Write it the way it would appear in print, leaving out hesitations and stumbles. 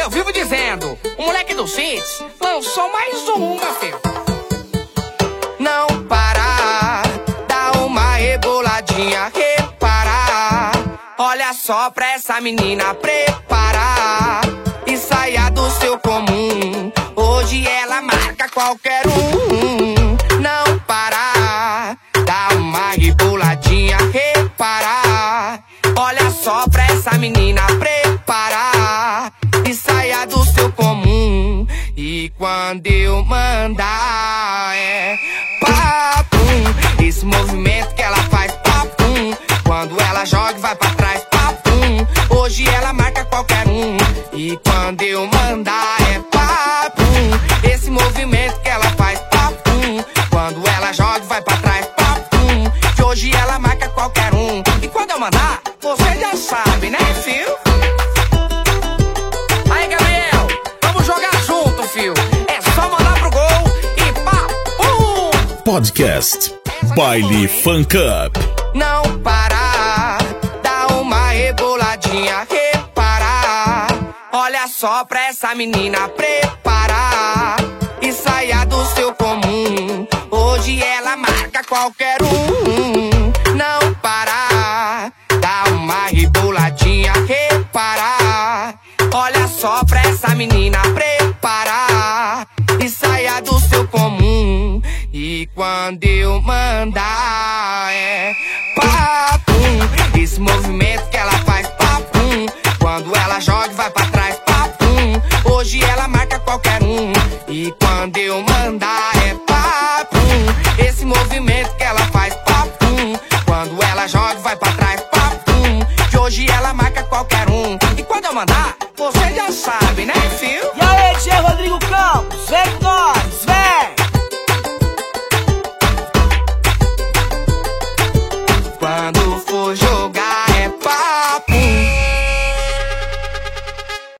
eu vivo dizendo, o moleque do Cits lançou mais uma, filho. Não para, dá uma reboladinha, repara. Olha só pra essa menina preparar e saia do seu comum. Hoje ela marca qualquer um. Não para, dá uma reboladinha, repara. Olha só pra essa menina preparar e saia do seu comum. E quando eu mandar é papum, esse movimento que ela faz papum. Quando ela joga e vai pra trás papum. Hoje ela marca qualquer um. E quando eu mandar é papum, esse movimento que ela faz papum. Quando ela joga e vai pra trás papum. Que hoje ela marca qualquer um. E quando eu mandar, você já sabe, né, fio? Aí, Gabriel, vamos jogar junto, fio. É só mandar pro gol e papum. Podcast Baile Funk Up. Não para, dá uma reboladinha, repara. Olha só pra essa menina preparar e saia do seu comum. Hoje ela marca qualquer um. Não para, dá uma reboladinha, repara. Olha só pra essa menina preparar e saia do seu comum. E quando eu mandar é papum, esse movimento que ela faz papum. Quando ela joga e vai pra trás papum. Hoje ela marca qualquer um. E quando eu mandar é papum, esse movimento que ela faz papum. Quando ela joga e vai pra trás papum. Que hoje ela marca qualquer um. E quando eu mandar, você já sabe, né, fio? E aí, DJ Rodrigo Campos, vem com nós!